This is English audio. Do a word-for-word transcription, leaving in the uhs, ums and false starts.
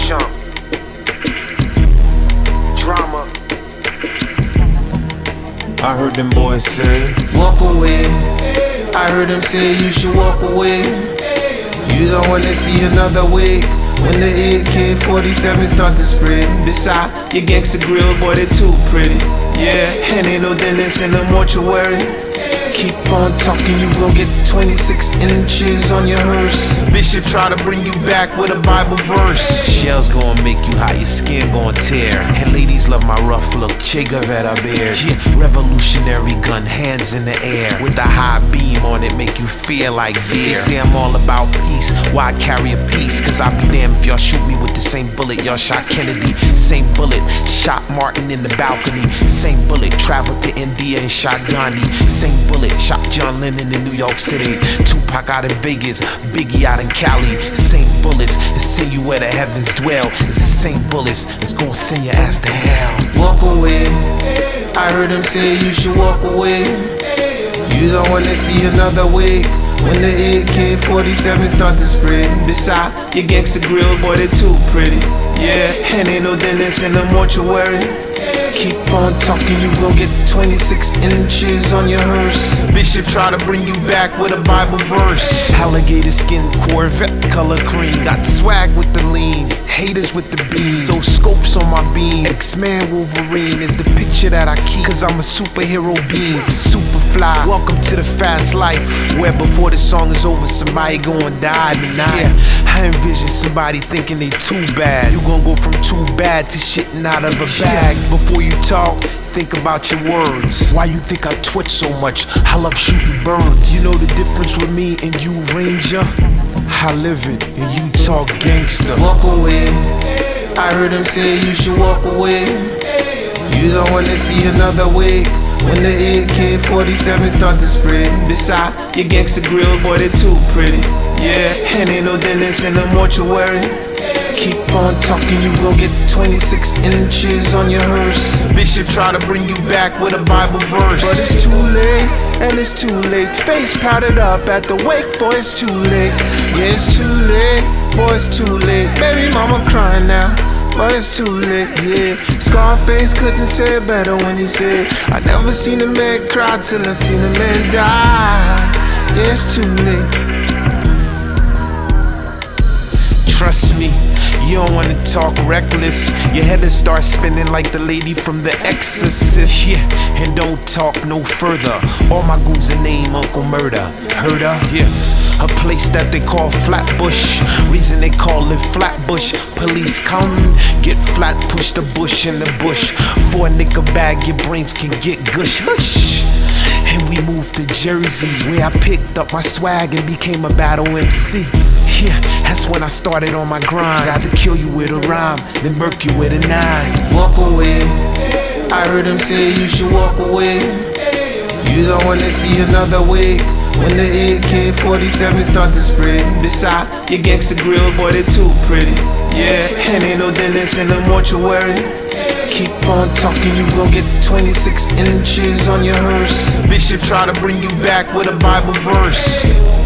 Chunk, Drama. I heard them boys say, walk away. I heard them say you should walk away. You don't wanna see another wake when the A K forty-seven start to spray. Beside your gangsta grill, boy, they too pretty. Yeah, and ain't no dentist in the mortuary. Keep on talking, you gon' get twenty-six inches on your hearse. Bishop try to bring you back with a Bible verse. Shells gon' make you hot, your skin gon' tear. And ladies love my rough look, Che Guevara beard. Yeah, revolutionary gun, hands in the air. With a high beam on it, make you feel like deer. They say I'm all about peace, why I carry a piece? Cause I'll be damned if y'all shoot me with the same bullet y'all shot Kennedy. Same bullet, shot Martin in the balcony. Same bullet, traveled to India and shot Gandhi. Same bullet, shot John Lennon in New York City. Tupac out in Vegas, Biggie out in Cali. Same bullets, that send you where the heavens dwell. It's the same bullets, that's gonna send your ass to hell. Walk away. I heard them say you should walk away. You don't wanna see another wake when the A K forty-seven start to spray. Beside your gangsta grill, boy, they too pretty. Yeah, and ain't no dentist in the mortuary. Keep on talking, you gon' get twenty-six inches on your hearse. Bishop try to bring you back with a Bible verse. Alligator skin, Corvette color cream. Got swag with the lean, haters with the beam. So scopes on my beam. X-Man Wolverine is the picture that I keep. Cause I'm a superhero being, super fly. Welcome to the fast life, where before the song is over, somebody gon' die tonight. Yeah, I envision somebody thinking they too bad. You gon' go from too bad to shitting out of a bag. Before you talk, think about your words. Why you think I twitch so much? I love shooting birds. You know the difference with me and you, Ranger? I live it and you talk gangster. Walk away. I heard them say you should walk away. You don't wanna see another wake when the A K forty-seven start to spray. Beside your gangsta grill, boy, they too pretty. Yeah, and ain't no dentist in the mortuary. Keep on talking, you gon' get twenty-six inches on your hearse. Bishop try to bring you back with a Bible verse. But it's too late, and it's too late. Face powdered up at the wake, boy, it's too late. Yeah, it's too late, boy, it's too late. Baby mama crying now, but it's too late, yeah. Scarface couldn't say it better when he said, I never seen a man cry till I seen a man die. Yeah, it's too late. Trust me, you don't wanna talk reckless. Your head will start spinning like the lady from The Exorcist. Yeah, and don't talk no further. All my goons are named Uncle Murder. Heard her? Yeah. A place that they call Flatbush. Reason they call it Flatbush. Police come, get flat, push the bush in the bush. For a nigga bag, your brains can get gush. Hush. And we moved to Jersey, where I picked up my swag and became a battle M C. Yeah, that's when I started on my grind. Rather kill you with a rhyme than murk you with a nine. Walk away. I heard them say you should walk away. You don't wanna see another wake when the A K forty-seven start to spray. Beside your gangsta grill, boy, they too pretty. Yeah, and ain't no dentist in the mortuary. Keep on talking, you gon' get twenty-six inches on your hearse. Bishop try to bring you back with a Bible verse.